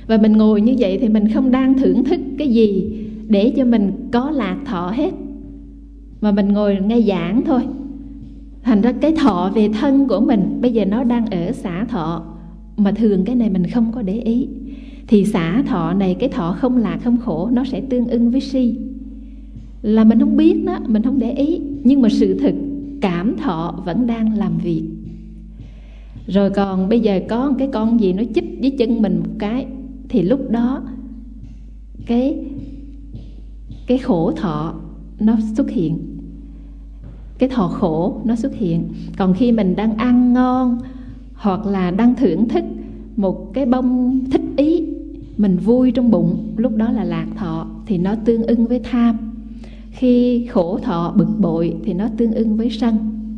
Và mình ngồi như vậy thì mình không đang thưởng thức cái gì để cho mình có lạc thọ hết, mà mình ngồi nghe giảng thôi. Thành ra cái thọ về thân của mình bây giờ nó đang ở xả thọ, mà thường cái này mình không có để ý. Thì xả thọ này, cái thọ không lạc không khổ, nó sẽ tương ưng với si. Là mình không biết đó, mình không để ý, nhưng mà sự thực cảm thọ vẫn đang làm việc. Rồi còn bây giờ có một cái con gì nó chích với chân mình một cái, thì lúc đó cái khổ thọ nó xuất hiện, cái thọ khổ nó xuất hiện. Còn khi mình đang ăn ngon hoặc là đang thưởng thức một cái bông thích ý, mình vui trong bụng, lúc đó là lạc thọ, thì nó tương ưng với tham. Khi khổ thọ bực bội thì nó tương ưng với sân.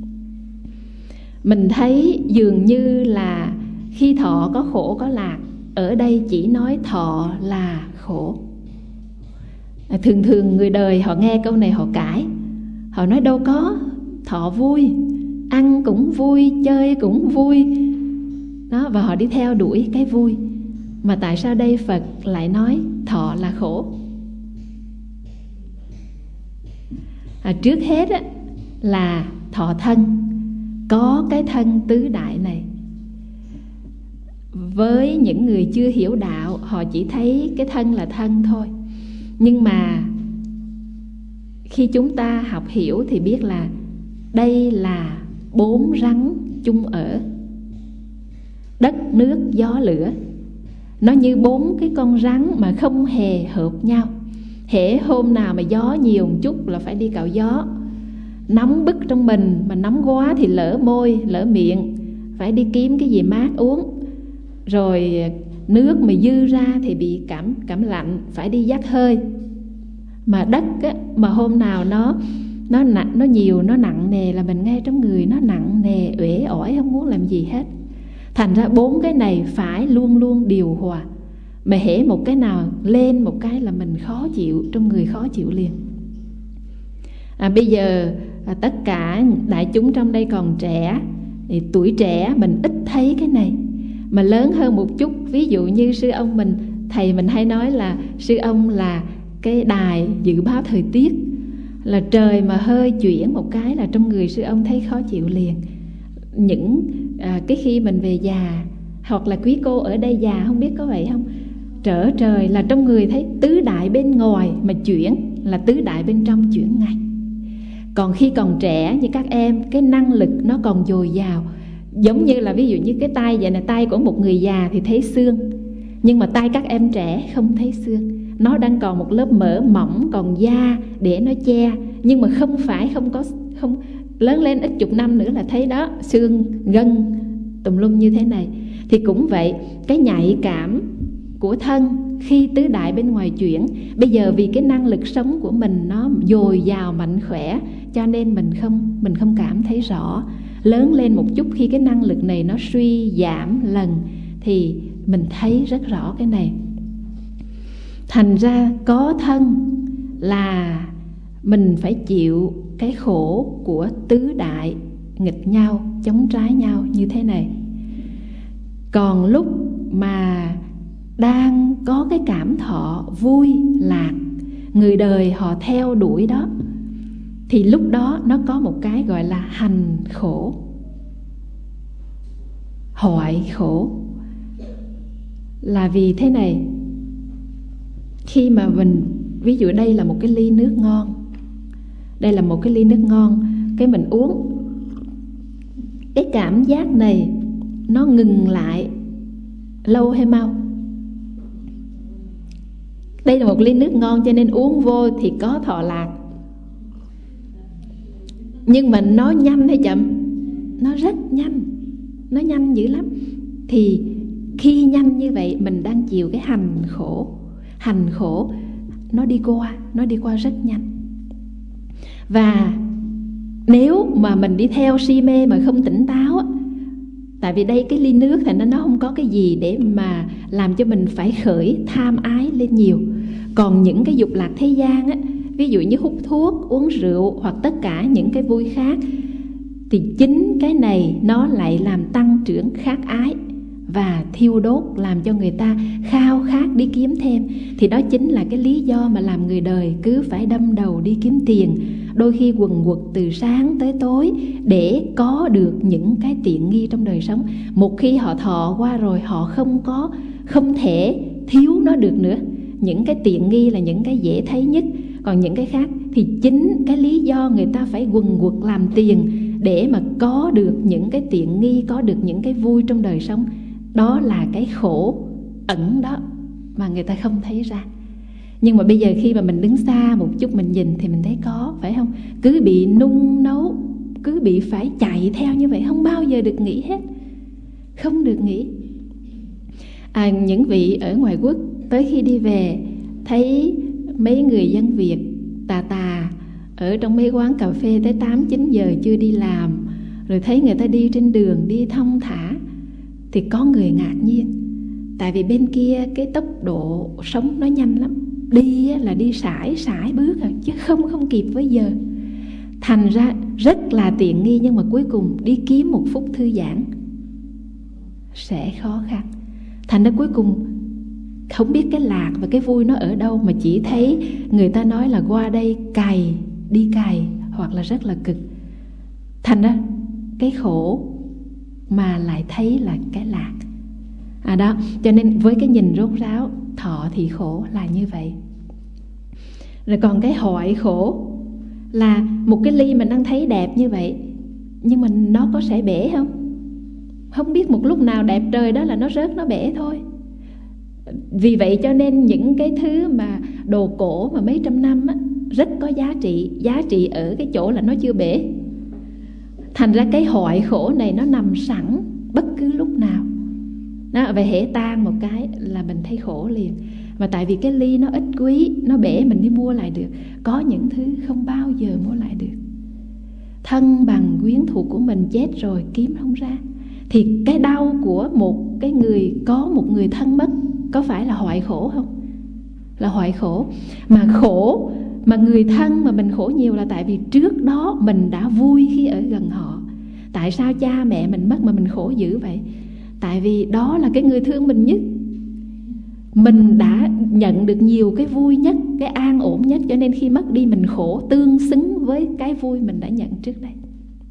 Mình thấy dường như là khi thọ có khổ có lạc, ở đây chỉ nói thọ là khổ. Thường thường người đời họ nghe câu này họ cãi, họ nói đâu có, thọ vui, ăn cũng vui, chơi cũng vui đó, và họ đi theo đuổi cái vui. Mà tại sao đây Phật lại nói thọ là khổ? Trước hết á, là thọ thân, có cái thân tứ đại này. Với những người chưa hiểu đạo, họ chỉ thấy cái thân là thân thôi. Nhưng mà khi chúng ta học hiểu thì biết là đây là 4 rắn chung ở: đất, nước, gió, lửa. Nó như 4 cái con rắn mà không hề hợp nhau. Hễ hôm nào mà gió nhiều một chút là phải đi cạo gió. Nóng bức trong mình, mà nóng quá thì lỡ môi, lỡ miệng, phải đi kiếm cái gì mát uống. Rồi nước mà dư ra thì bị cảm lạnh, phải đi vắt hơi. Mà đất á, mà hôm nào nó nặng, nó nhiều, nó nặng nề là mình nghe trong người nó nặng nề, uể oải, không muốn làm gì hết. Thành ra 4 cái này phải luôn luôn điều hòa. Mà hễ một cái nào lên một cái là mình khó chịu, trong người khó chịu liền. Bây giờ tất cả đại chúng trong đây còn trẻ, thì tuổi trẻ mình ít thấy cái này. Mà lớn hơn một chút, ví dụ như sư ông mình, thầy mình hay nói là sư ông là cái đài dự báo thời tiết, là trời mà hơi chuyển một cái là trong người sư ông thấy khó chịu liền. Cái khi mình về già, hoặc là quý cô ở đây già không biết có vậy không, trở trời là trong người thấy tứ đại bên ngoài mà chuyển, là tứ đại bên trong chuyển ngay. Còn khi còn trẻ như các em, cái năng lực nó còn dồi dào. Giống như là ví dụ như cái tay vậy này, tay của một người già thì thấy xương, nhưng mà tay các em trẻ không thấy xương. Nó đang còn một lớp mỡ mỏng, còn da để nó che. Nhưng mà không lớn lên ít chục năm nữa là thấy đó, xương, gân, tùm lum như thế này. Thì cũng vậy, cái nhạy cảm của thân khi tứ đại bên ngoài chuyển, bây giờ vì cái năng lực sống của mình nó dồi dào mạnh khỏe, cho nên mình không cảm thấy rõ. Lớn lên một chút, khi cái năng lực này nó suy giảm lần thì mình thấy rất rõ cái này. Thành ra có thân là mình phải chịu cái khổ của tứ đại nghịch nhau, chống trái nhau như thế này. Còn lúc mà đang có cái cảm thọ vui lạc, người đời họ theo đuổi đó, thì lúc đó nó có một cái gọi là hành khổ, hoại khổ. Là vì thế này, khi mà mình, ví dụ đây là một cái ly nước ngon, đây là một cái ly nước ngon, cái mình uống, cái cảm giác này nó ngừng lại lâu hay mau? Đây là một ly nước ngon cho nên uống vô thì có thọ lạc. Nhưng mà nó nhanh hay chậm? Nó rất nhanh, nó nhanh dữ lắm. Thì khi nhanh như vậy mình đang chịu cái hành khổ. Hành khổ nó đi qua rất nhanh. Và nếu mà mình đi theo si mê mà không tỉnh táo á, tại vì đây cái ly nước thì nó không có cái gì để mà làm cho mình phải khởi tham ái lên nhiều. Còn những cái dục lạc thế gian á, ví dụ như hút thuốc, uống rượu hoặc tất cả những cái vui khác, thì chính cái này nó lại làm tăng trưởng khát ái và thiêu đốt, làm cho người ta khao khát đi kiếm thêm. Thì đó chính là cái lý do mà làm người đời cứ phải đâm đầu đi kiếm tiền, đôi khi quần quật từ sáng tới tối để có được những cái tiện nghi trong đời sống. Một khi họ thọ qua rồi, họ không thể thiếu nó được nữa. Những cái tiện nghi là những cái dễ thấy nhất, còn những cái khác thì chính cái lý do người ta phải quần quật làm tiền để mà có được những cái tiện nghi, có được những cái vui trong đời sống. Đó là cái khổ ẩn đó mà người ta không thấy ra. Nhưng mà bây giờ khi mà mình đứng xa một chút mình nhìn thì mình thấy có, phải không? Cứ bị nung nấu, cứ bị phải chạy theo như vậy, không bao giờ được nghỉ hết. Không được nghỉ. Những vị ở ngoài quốc tới khi đi về thấy mấy người dân Việt tà ở trong mấy quán cà phê tới 8-9 giờ chưa đi làm, rồi thấy người ta đi trên đường đi thong thả, thì có người ngạc nhiên. Tại vì bên kia cái tốc độ sống nó nhanh lắm, đi là đi sải bước chứ không kịp với giờ. Thành ra rất là tiện nghi, nhưng mà cuối cùng đi kiếm một phút thư giãn sẽ khó khăn. Thành ra cuối cùng không biết cái lạc và cái vui nó ở đâu, mà chỉ thấy người ta nói là qua đây đi cày hoặc là rất là cực. Thành ra cái khổ mà lại thấy là cái lạc. Đó, cho nên với cái nhìn rốt ráo, thọ thì khổ là như vậy. Rồi còn cái hoại khổ là một cái ly mình đang thấy đẹp như vậy, nhưng mà nó có sẽ bể không? Không biết một lúc nào đẹp trời đó là nó rớt, nó bể thôi. Vì vậy cho nên những cái thứ mà đồ cổ mà mấy trăm năm á, rất có giá trị. Giá trị ở cái chỗ là nó chưa bể. Thành ra cái hoại khổ này nó nằm sẵn bất cứ lúc nào. Vậy hễ tan một cái là mình thấy khổ liền. Mà tại vì cái ly nó ít quý, nó bể mình đi mua lại được. Có những thứ không bao giờ mua lại được. Thân bằng quyến thuộc của mình chết rồi kiếm không ra. Thì cái đau của một cái người có một người thân mất có phải là hoại khổ không? Là hoại khổ. Mà người thân mà mình khổ nhiều là tại vì trước đó mình đã vui khi ở gần họ. Tại sao cha mẹ mình mất mà mình khổ dữ vậy? Tại vì đó là cái người thương mình nhất. Mình đã nhận được nhiều cái vui nhất, cái an ổn nhất, cho nên khi mất đi mình khổ tương xứng với cái vui mình đã nhận trước đây.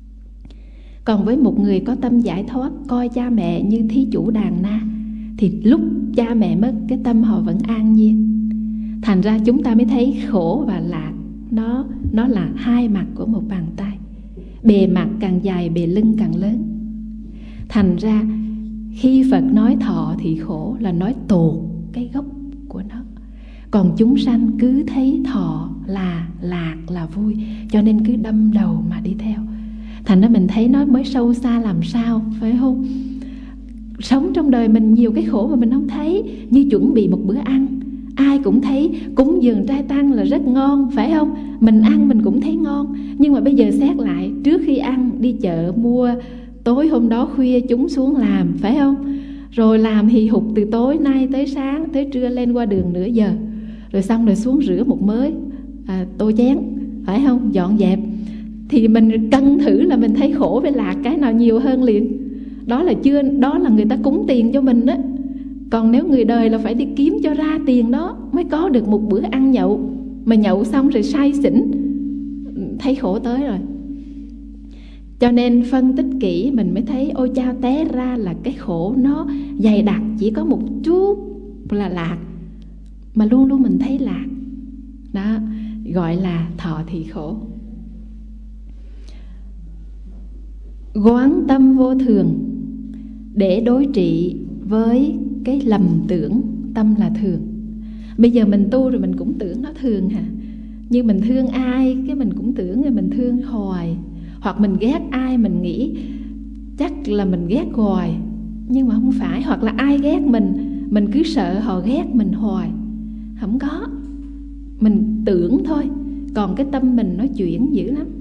Còn với một người có tâm giải thoát, coi cha mẹ như thí chủ đàn na, thì lúc cha mẹ mất cái tâm họ vẫn an nhiên. Thành ra chúng ta mới thấy khổ và lạc nó là hai mặt của một bàn tay. Bề mặt càng dài, bề lưng càng lớn. Thành ra khi Phật nói thọ thì khổ là nói tột cái gốc của nó. Còn chúng sanh cứ thấy thọ là lạc là vui, cho nên cứ đâm đầu mà đi theo. Thành ra mình thấy nó mới sâu xa làm sao, phải không? Sống trong đời mình nhiều cái khổ mà mình không thấy. Như chuẩn bị một bữa ăn, ai cũng thấy cúng dường trai tăng là rất ngon, phải không? Mình ăn mình cũng thấy ngon. Nhưng mà bây giờ xét lại, trước khi ăn đi chợ mua, tối hôm đó khuya chúng xuống làm, phải không? Rồi làm hì hục từ tối nay tới sáng, tới trưa lên qua đường nửa giờ. Rồi xong rồi xuống rửa một mớ tô chén, phải không? Dọn dẹp. Thì mình cân thử là mình thấy khổ với lạc cái nào nhiều hơn liền. Đó là người ta cúng tiền cho mình đó. Còn nếu người đời là phải đi kiếm cho ra tiền đó mới có được một bữa ăn nhậu. Mà nhậu xong rồi say xỉn, thấy khổ tới rồi. Cho nên phân tích kỹ mình mới thấy ôi chao, té ra là cái khổ nó dày đặc, chỉ có một chút là lạc, mà luôn luôn mình thấy lạc. Đó, gọi là thọ thì khổ. Quán tâm vô thường để đối trị với cái lầm tưởng tâm là thường. Bây giờ mình tu rồi mình cũng tưởng nó thường hả? Như mình thương ai cái mình cũng tưởng rồi mình thương hoài. Hoặc mình ghét ai mình nghĩ chắc là mình ghét hoài, nhưng mà không phải. Hoặc là ai ghét mình cứ sợ họ ghét mình hoài. Không có, mình tưởng thôi. Còn cái tâm mình nó chuyển dữ lắm.